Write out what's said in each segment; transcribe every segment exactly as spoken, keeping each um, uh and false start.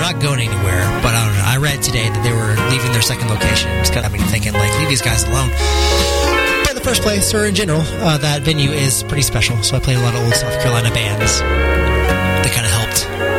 not going anywhere, but I don't know. I read today that they were leaving their second location. It's kind of got me thinking, like, leave these guys alone. But in the first place, or in general, uh, that venue is pretty special. So I played a lot of old South Carolina bands that kind of helped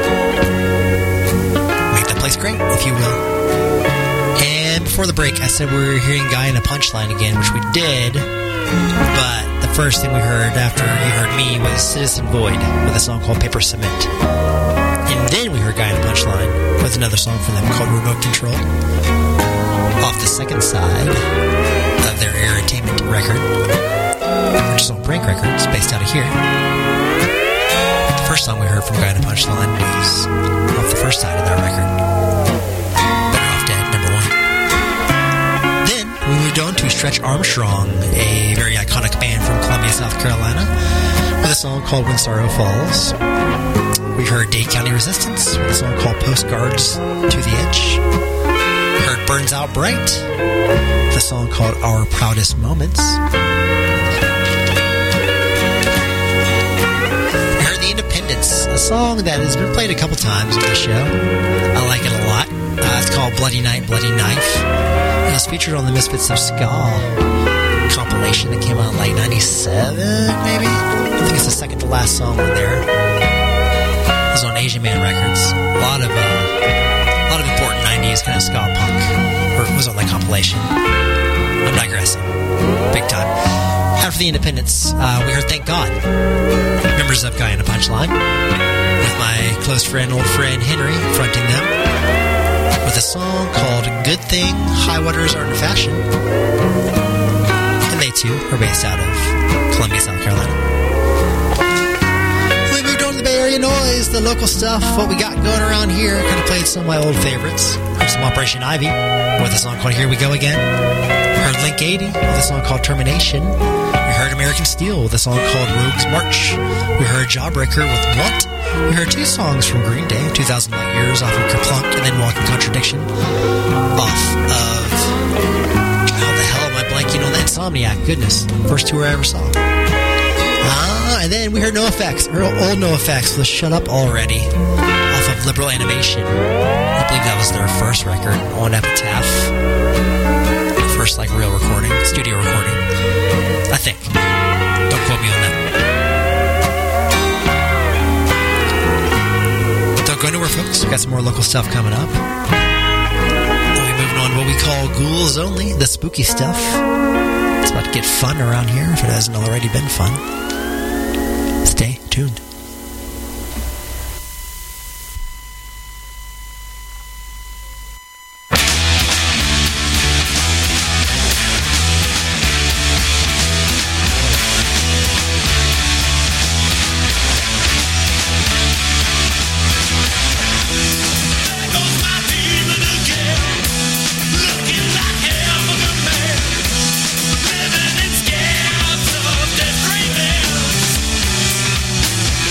make that place great, if you will. And before the break, I said we were hearing Guy in a Punchline again, which we did. But the first thing we heard after you heard me was Citizen Void with a song called Paper Cement. And then we heard Guy in a Punchline with another song from them called Remote Control off the second side of their Airtainment record, which is on Prank Records, based out of here. The first song we heard from Guy in a Punchline was off the first side of their record, Better Off Dead, number one. Then we moved on to Stretch Armstrong, a very iconic band from Columbia, South Carolina, with a song called When Sorrow Falls. We heard Dade County Resistance with a song called Postcards to the Edge. We heard Burns Out Bright with a song called Our Proudest Moments. We heard The Independents, a song that has been played a couple times on the show. I like it a lot. Uh, it's called Bloody Night, Bloody Knife. It was featured on the Misfits of Ska compilation that came out in like ninety-seven, maybe? I think it's the second to last song on there. It was on Asian Man Records. A lot of uh, a lot of important nineties kind of ska punk or it was on that compilation. I'm digressing. Big time. After The Independents, uh, we heard Thank God, members of Guy in a Punchline, with my close friend, old friend Henry, fronting them, with a song called Good Thing High Waters Are in Fashion. And they too are based out of Columbia, South Carolina. We moved on to the Bay Area Noise, the local stuff, what we got going around here. Kind of played some of my old favorites. Heard some Operation Ivy with a song called Here We Go Again. We heard Link eighty with a song called Termination. We heard American Steel with a song called Rogue's March. We heard Jawbreaker with Blunt. We heard two songs from Green Day, two thousand Light Years off of Kerplunk, and then Walking Contradiction off of... How the hell am I blanking on the Insomniac? Goodness. First tour I ever saw. Ah, and then we heard NoFX, or old NoFX with Shut Up Already off of Liberal Animation. I believe that was their first record on Epitaph. First, like, real recording, studio recording. I think. Don't quote me on that. Don't go anywhere, folks. We've got some more local stuff coming up. We'll be moving on to what we call Ghouls Only, the spooky stuff. It's about to get fun around here, if it hasn't already been fun. Stay tuned. Living in scales of dead dreaming.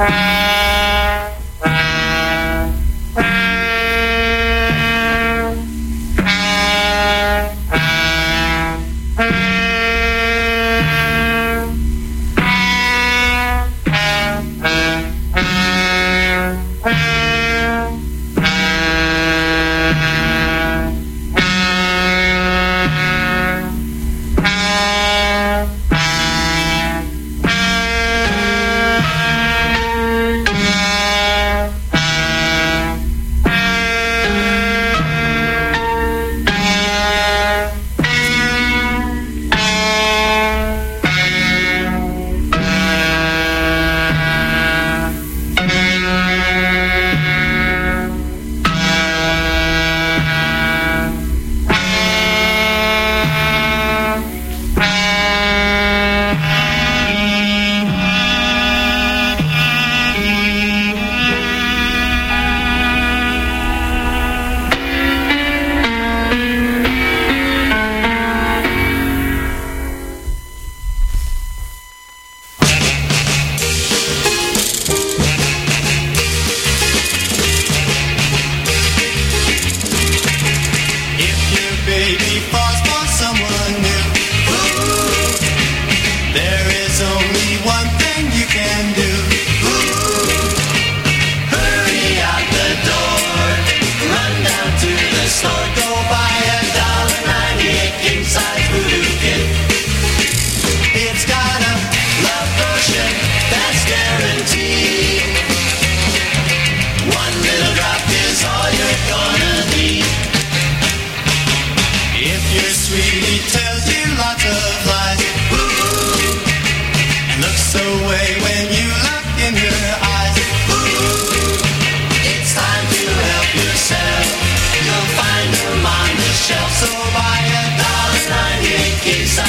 So buy a dollar ninety-eight case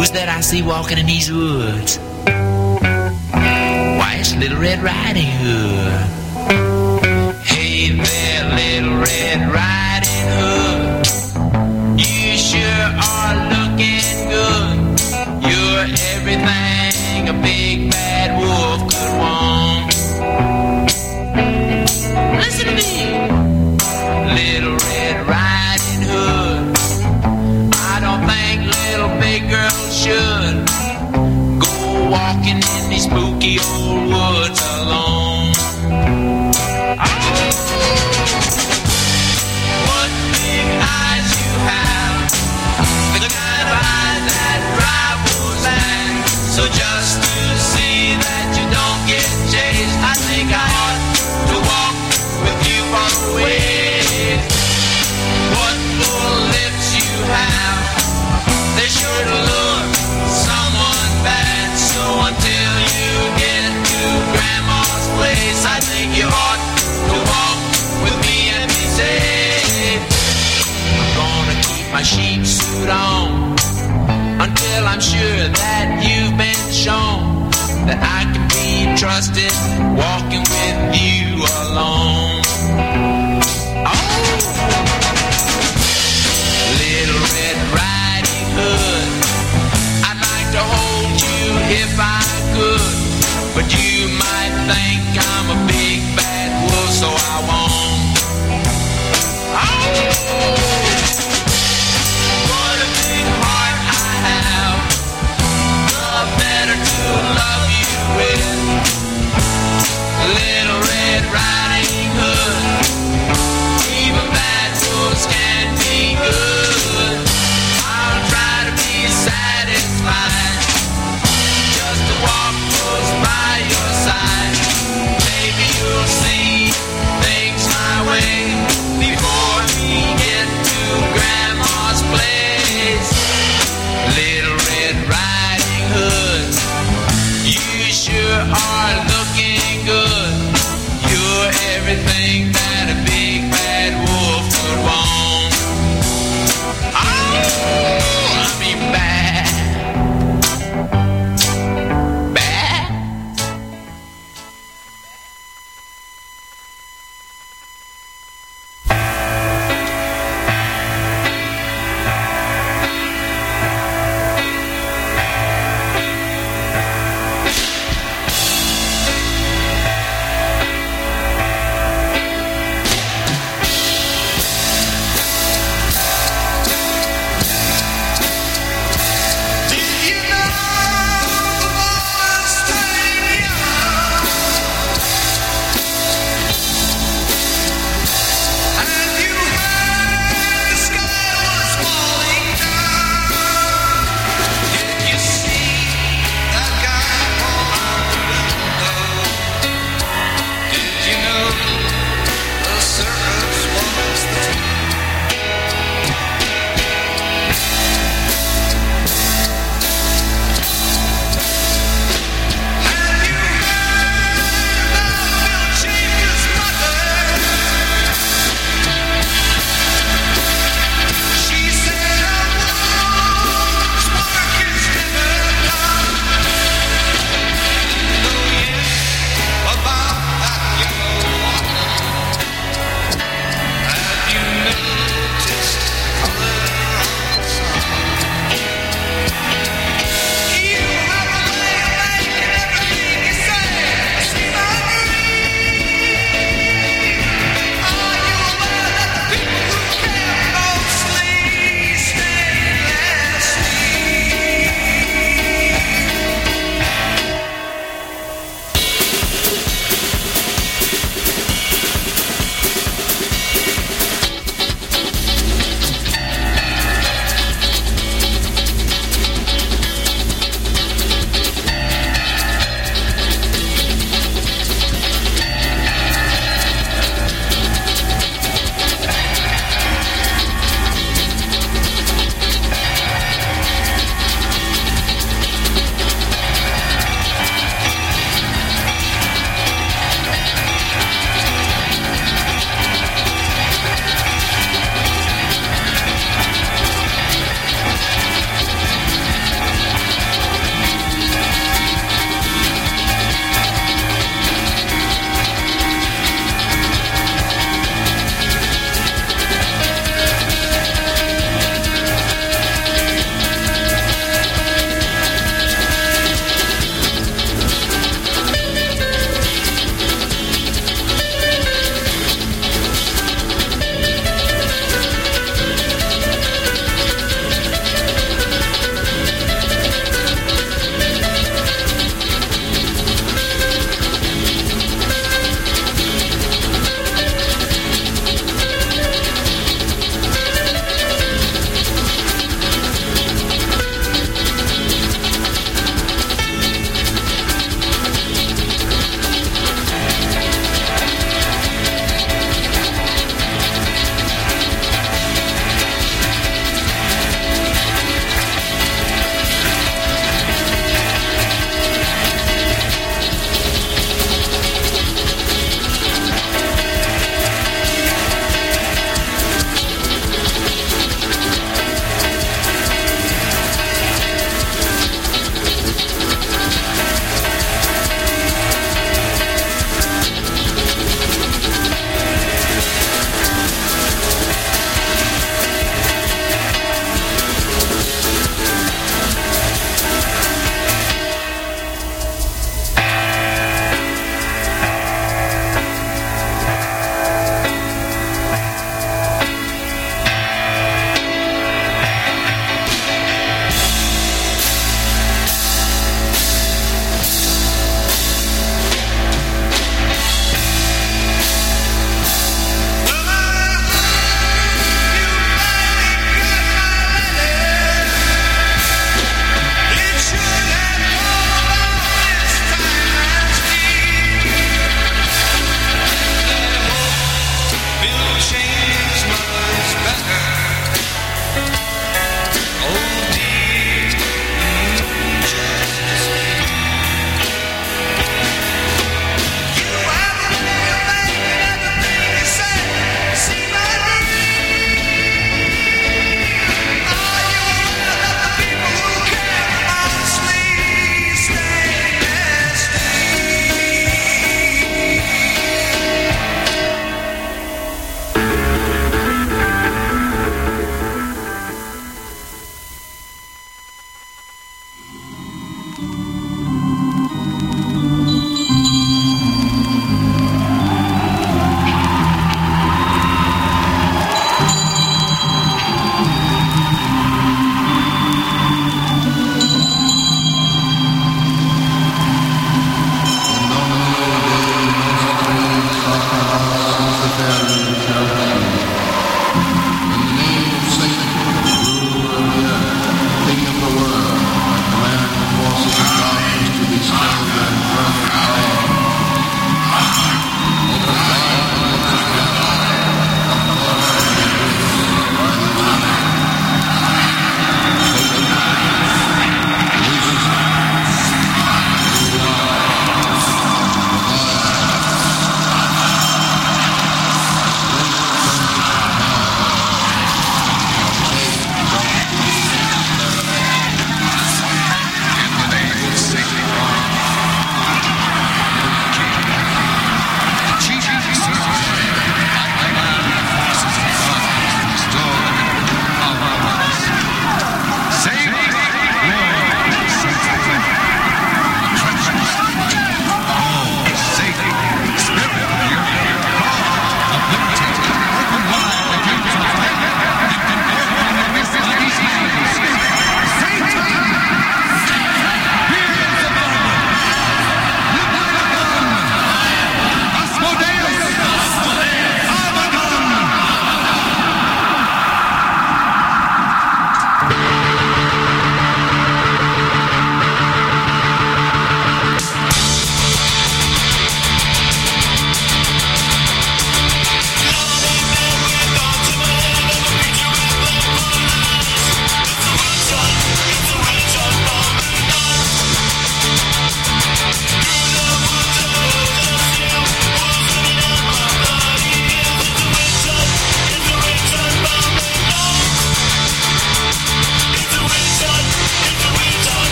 Who's that I see walking in these woods? Why, it's Little Red Riding Hood. Hey there, Little Red Riding Hood. You sure are looking good. You're everything a big bad wolf could want. Listen to me, Little Red Riding Hood. I don't think little big girls should go walking in these spooky old woods alone. Oh, what big eyes you have, the kind of eyes that drive wolves mad. So just to see that you don't get chased, I think I ought to walk with you for the way. What full lips you have, they sure to look someone bad. So until you get to Grandma's place, I think you ought to walk with me and be safe. I'm gonna keep my sheep suit on until I'm sure that you've been shown that I can be trusted walking with you alone. Oh, Little Red Riding Hood, I'd like to hold you if I could, but you might think I'm a big bad wolf, so I won't. Oh, what a big heart I have, the better to love you with. Little Red Riding Hood, even bad wolves can be good. I'll try to be satisfied just to walk close by your side. Maybe you'll see things my way before we get to Grandma's place. Little Red Riding Hood, you sure are looking good. You're everything that a big bad wolf could want. Oh, I mean bad. Bad?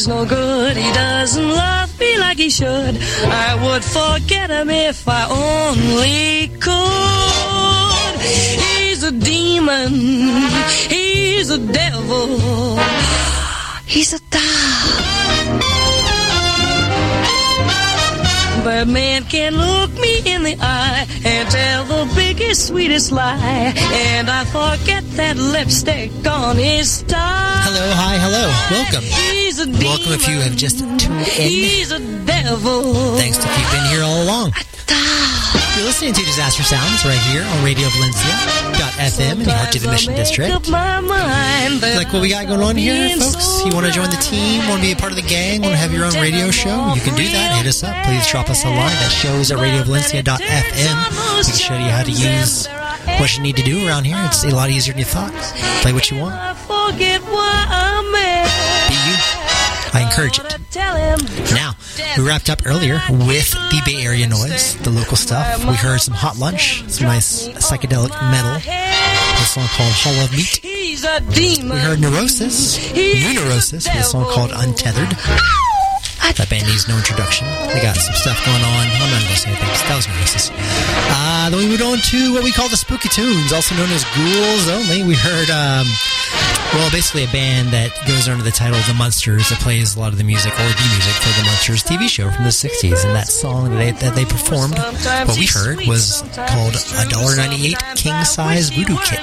he's no good. He doesn't love me like he should. I would forget him if I only could. He's a demon. He's a devil. He's a dog. But man can look me in the eye and tell the biggest, sweetest lie, and I forget that lipstick on his tie. Hello, hi, hello. Welcome. He's a demon. Welcome if you have just tuned in. He's a devil. Thanks if you've been here all along. You're listening to Disaster Sounds right here on Radio Valencia dot F M in the heart of the Mission District. Like what we got going on here, folks? You want to join the team? Want to be a part of the gang? Want to have your own radio show? You can do that. Hit us up. Please drop us a line at shows at Radio Valencia dot F M. We can show you how to use what you need to do around here. It's a lot easier than you thought. Play what you want. Be you. I encourage it. Now, we wrapped up earlier with the Bay Area noise, the local stuff. We heard some Hot Lunch, some nice psychedelic metal, a song called Hall of Meat. We heard Neurosis, New Neurosis, with a song called Untethered. That band needs no introduction. They got some stuff going on. I'm not going to say anything. That was Neurosis. Uh, then we moved on to what we call the Spooky Tunes, also known as Ghouls Only. We heard... Um, Well, basically a band that goes under the title The Munsters that plays a lot of the music, or the music, for the Munsters T V show from the sixties. And that song that they, that they performed, what we heard, was called a one ninety-eight King Size Voodoo Kit.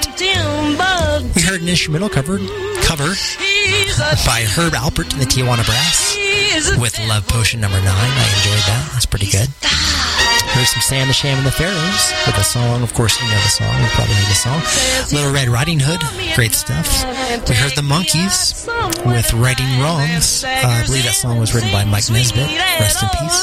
We heard an instrumental cover, cover by Herb Alpert and the Tijuana Brass with Love Potion number nine. I enjoyed that. That's pretty good. Heard some Sam the Sham and the Pharaohs with a song. Of course, you know the song. You probably know the song. Little Red Riding Hood. Great stuff. We heard the Monkees with Righting Wrongs. Uh, I believe that song was written by Mike Nesbitt. Rest in peace.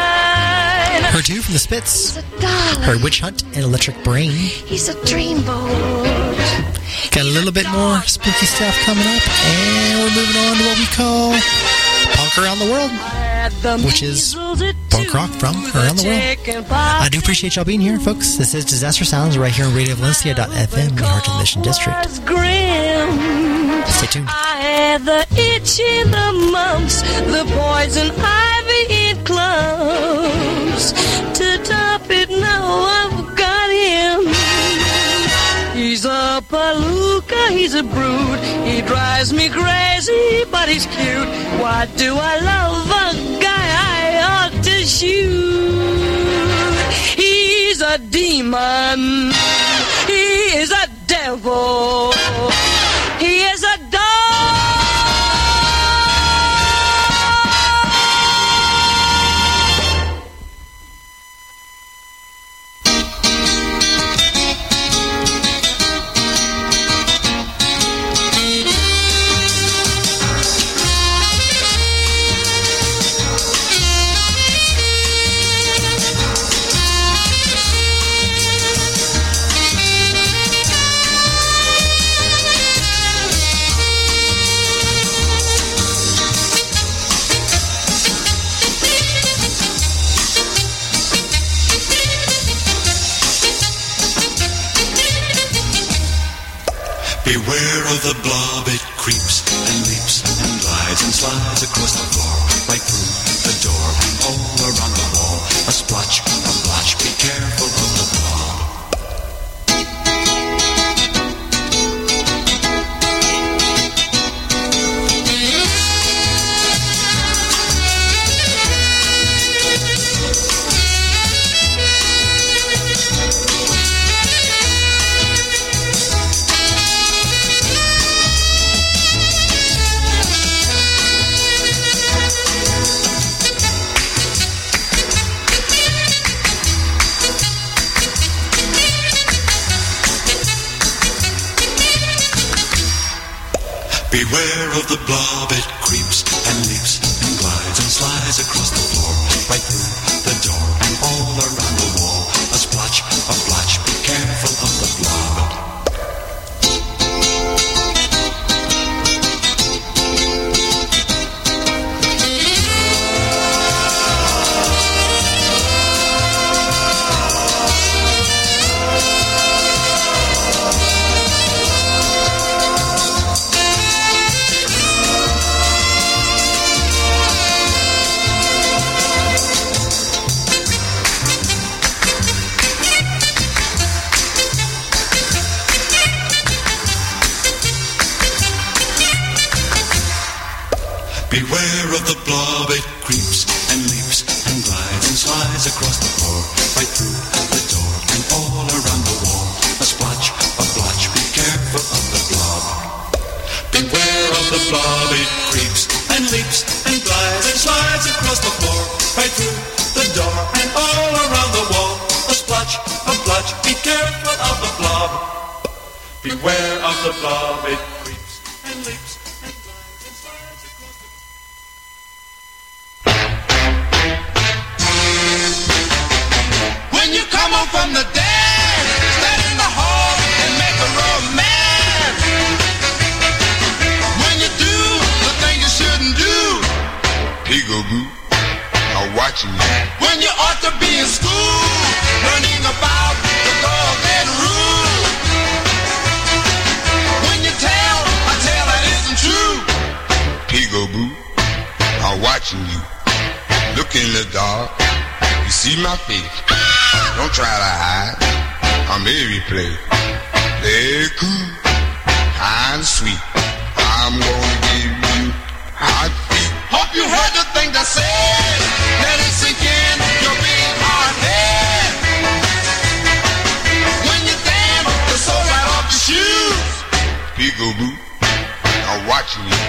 Heard two from the Spits. Heard Witch Hunt and Electric Brain. He's a dreamboat. Got a little bit more spooky stuff coming up. And we're moving on to what we call Punk Around the World, which is punk rock from around the world. I do appreciate y'all being here, folks. This is Disaster Sounds right here on Radio Valencia dot F M in the heart of the Mission District. Stay tuned. I had the itch in the mumps, the poison ivy in clumps. To top it, now I've got him. He's a palooka, he's a brood. He drives me crazy, but he's cute. Why do I love a guy I ought to shoot? He's a demon. He is a devil. He is a dog. Beware of the blob, it creeps and leaps and glides and slides across the floor, right through the door and all around the wall. A splotch, a blotch, be careful of the blob. Beware of the blob, it creeps and leaps and glides and slides across the floor, right through the door and all around the wall. A splotch, a blotch, be careful of the blob. Beware of the blob, it creeps and leaps and glides and slides across the floor, right through the door and all around the wall. A splotch, a blotch, be careful of the blob. Beware of the blob, it creeps and leaps and glides and slides across the floor, right through the door and all around the wall. A splotch, a blotch, be careful of the blob. Beware of the blob, it creeps and leaps and glides and slides across the floor. When you come home from the dance, stand in the hall and make a romance. When you do the thing you shouldn't do, peekaboo, I'm watching you. when you ought to be in school, learning about the golden rule. When you tell a tale that isn't true, Peekaboo, I'm watching you. Look in the dark, you see my face. Don't try to hide, I'm every place. Play it cool, kind of sweet. I'm gonna give you hot feet. hope you heard the thing that said, let it sink in your big hard head. When you dance, the soul right off your shoes. Peekaboo, I'm watching you.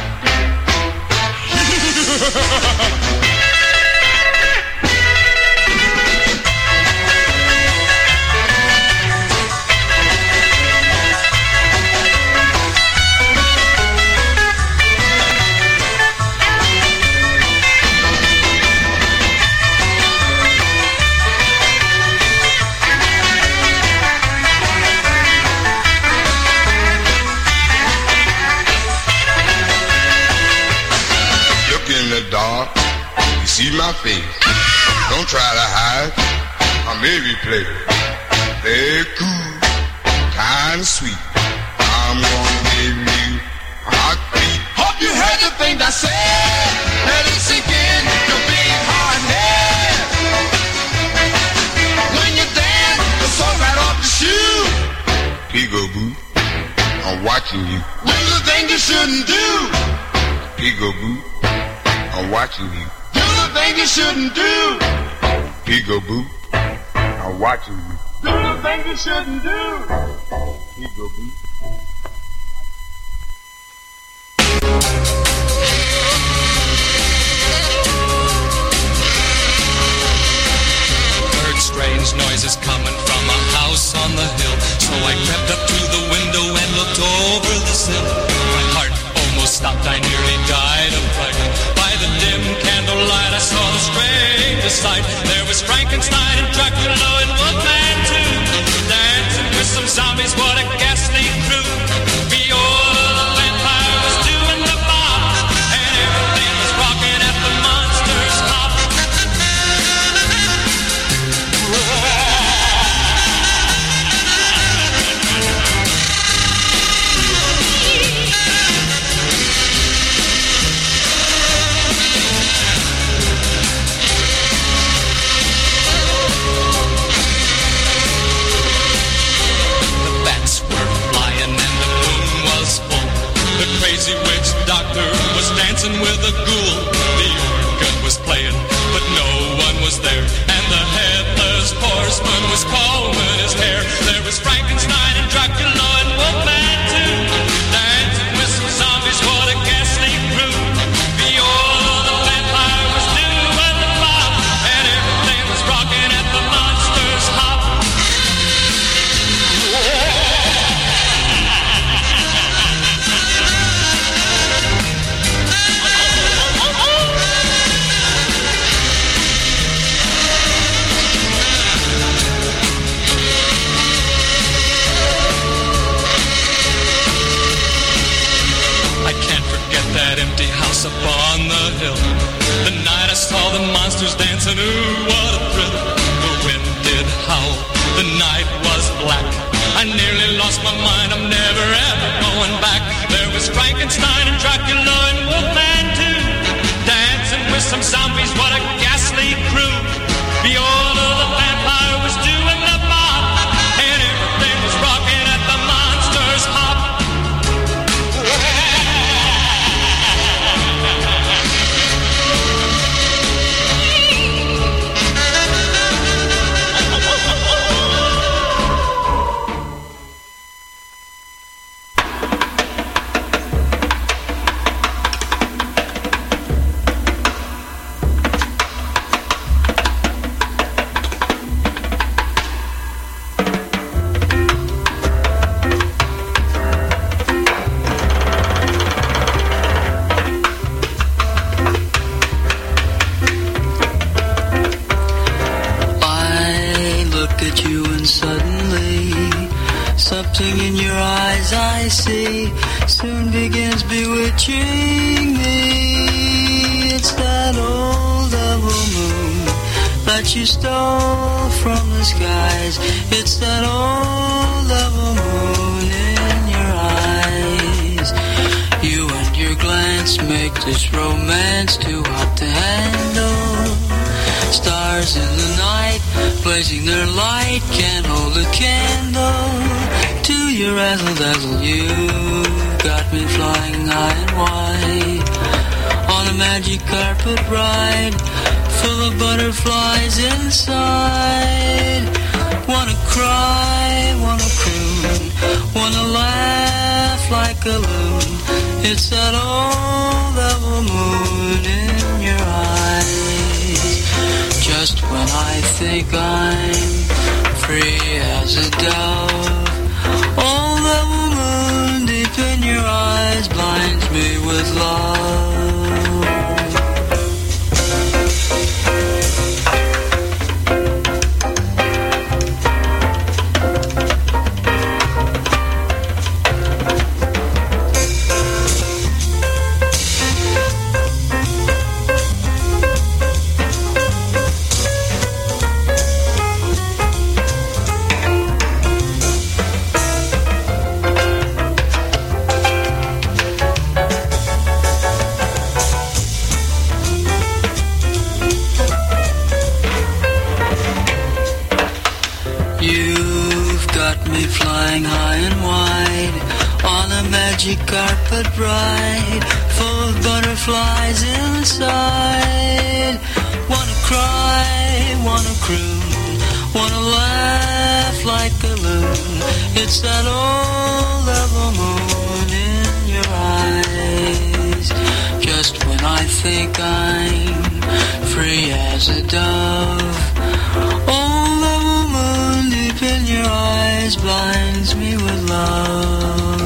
Look in the dark, you see my face. Don't try to hide, I'm every place. Play it cool, kind of sweet. I'm gonna give you hot feet. Hope you heard the thing that said, let it sink in your big hard head. When you dance, the soul right off your shoe. Peekaboo, I'm watching you. Do the thing you shouldn't do. Peekaboo, I'm watching you. Do the thing you shouldn't do. Peekaboo, I'm watching you. Do the thing you shouldn't do. Peekaboo. Heard strange noises coming from a house on the hill. So I crept up to the window and looked over the sill. My heart almost stopped, I nearly died of fright. By the dim candlelight I saw the strangest sight. There was Frankenstein and Dracula and Wolfman too, dancing with some zombies, what a ghastly crew. Viola the vampire was doing the bop, and everything was rocking at the monster's hop. The crazy witch doctor was dancing with a ghoul. The organ was playing, but no one was there. And the headless horseman was combing his hair. There was Frankenstein and Dracula and Wolfman too, dancing with some zombies, what a ghastly crew. Viola the vampire was doing the bop, and everything was rocking at the monster's hop. That empty house upon the hill. The night I saw the monsters dancing, ooh, what a thrill. The wind did howl, the night was black. I nearly lost my mind, I'm never ever going back. There was Frankenstein and Dracula and Wolfman too, dancing with some zombies, what a ghastly crew. Viola the vampire was doing the bop, and everything was rocking at the monster's hop. something in your eyes I see soon begins bewitching me. It's that old double moon that you stole from the skies. It's that old double moon in your eyes. You and your glance make this romance too hot to handle. Stars in the night, blazing their light, can't hold a candle to your razzle-dazzle. You got me flying high and wide on a magic carpet ride, full of butterflies inside. Wanna cry, wanna croon, wanna laugh like a loon. It's that old double moon in your eyes. Just when I think I'm free as a dove, all that woman deep in your eyes blinds me with love. Flying high and wide on a magic carpet ride, full of butterflies inside. Wanna cry, wanna croon, wanna laugh like a loon. It's that old double moon in your eyes. Just when I think I'm free as a dove, old double moon deep in your eyes blinds me with love.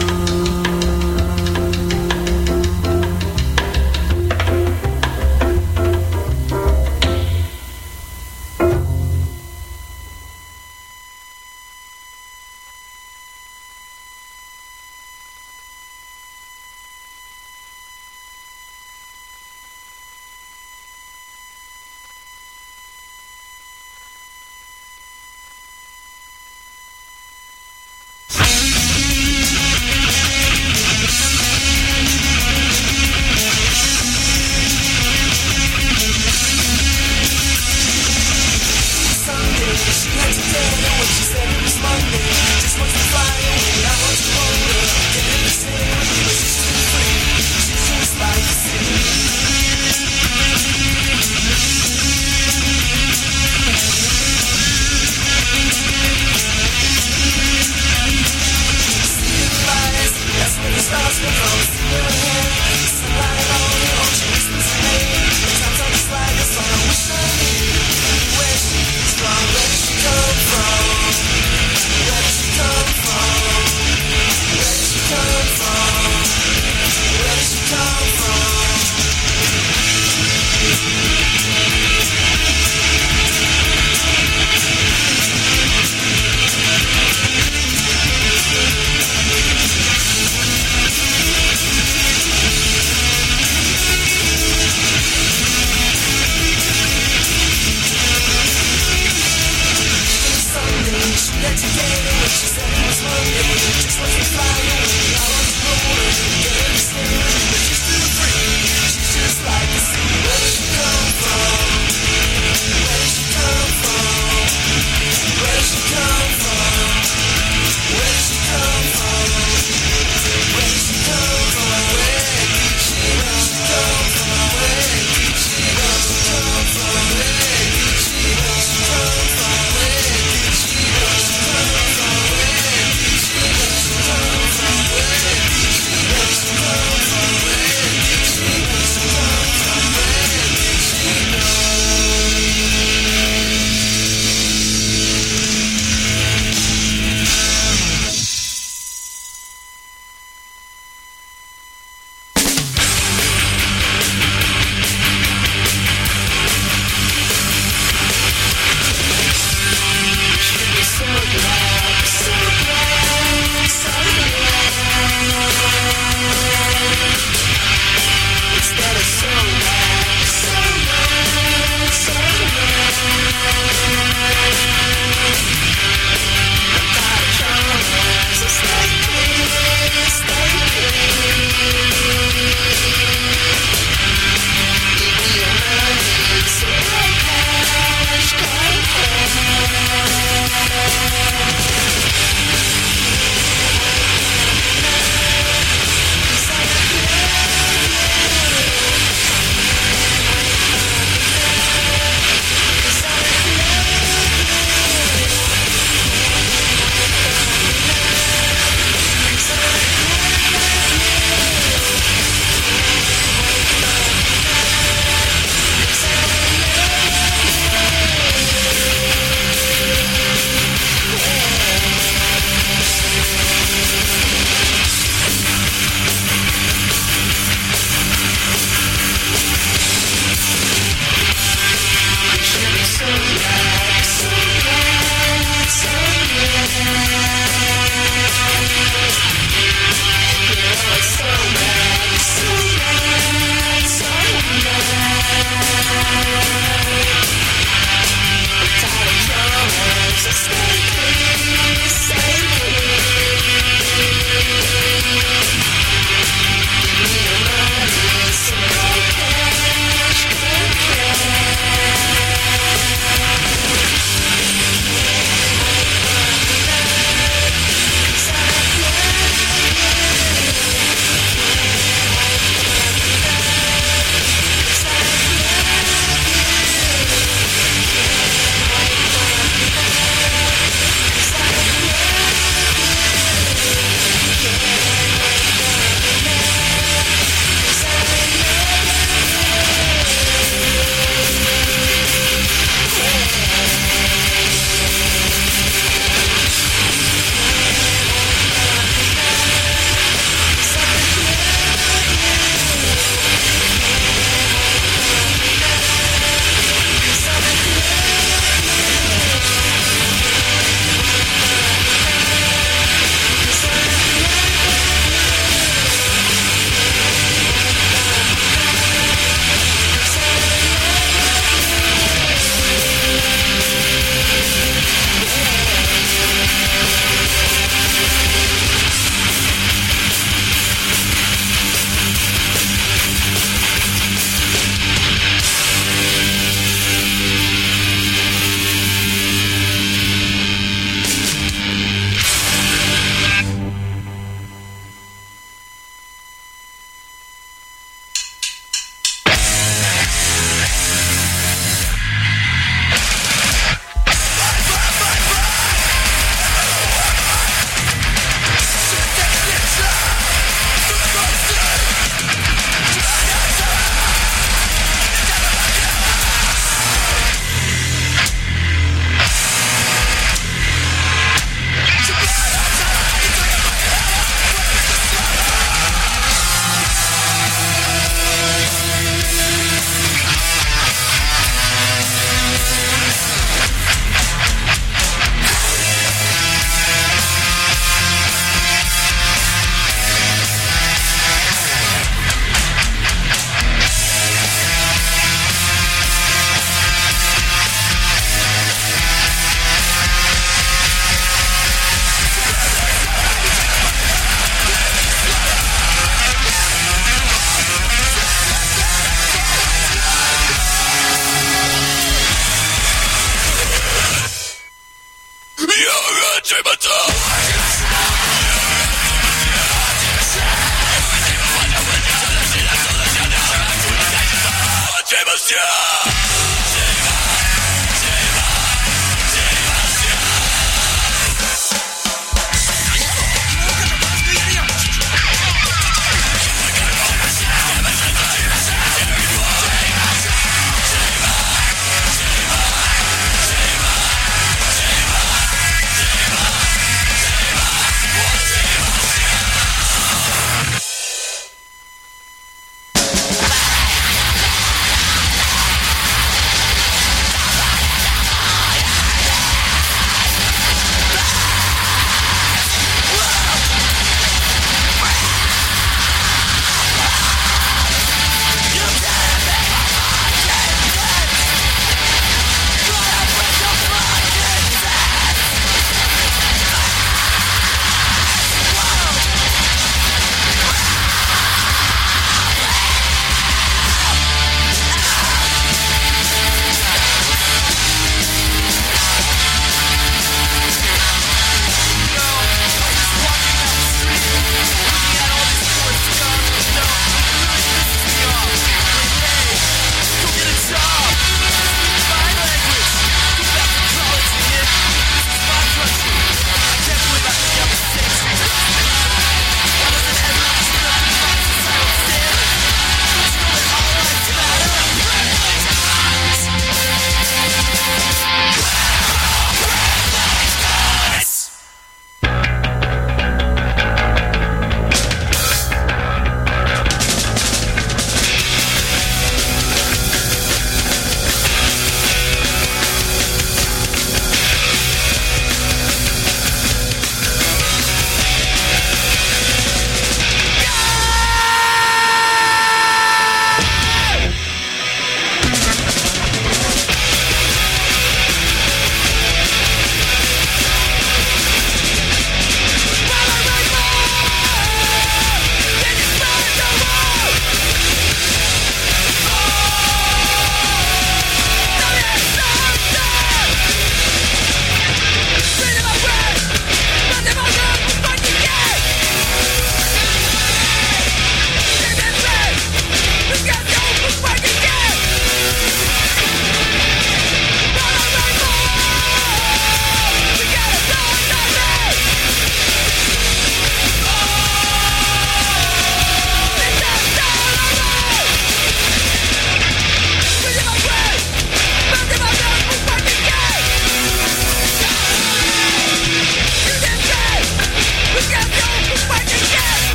Bye.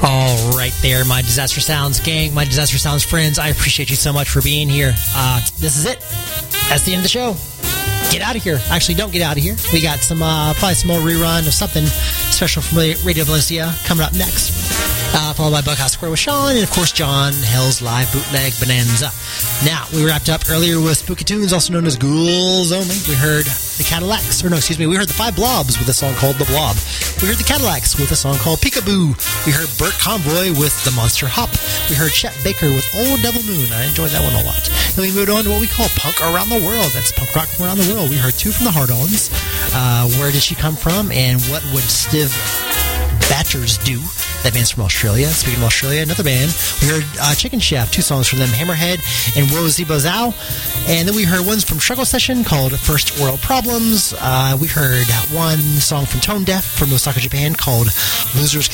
All right there, my Disaster Sounds gang, my Disaster Sounds friends. I appreciate you so much for being here. Uh, this is it. That's the end of the show. Get out of here. Actually, don't get out of here. We got some, uh, probably some more rerun of something special from Radio Valencia coming up next. Uh, followed by Bughouse Square with Sean, and of course, John Hell's live bootleg Bonanza. Now, we wrapped up earlier with Spooky Tunes, also known as Ghouls Only. We heard the Cadillacs, or no, excuse me, we heard the Five Blobs with a song called The Blob. We heard the Cadillacs with a song called Peekaboo. We heard Burt Convoy with The Monster Hop. We heard Chet Baker with Old Devil Moon. I enjoyed that one a lot. Then we moved on to what we call Punk Around the World. That's punk rock from around the world. We heard two from the Hard-Ons. Uh, where did she come from? And what would Stiv Batchers do? That band's from Australia. Speaking of Australia, another band. We heard uh, Chicken Chef, two songs from them, Hammerhead and Wozy Bozow. And then we heard ones from Struggle Session called First World Problems. Uh, we heard one song from Tone Deaf from Osaka, Japan called Losers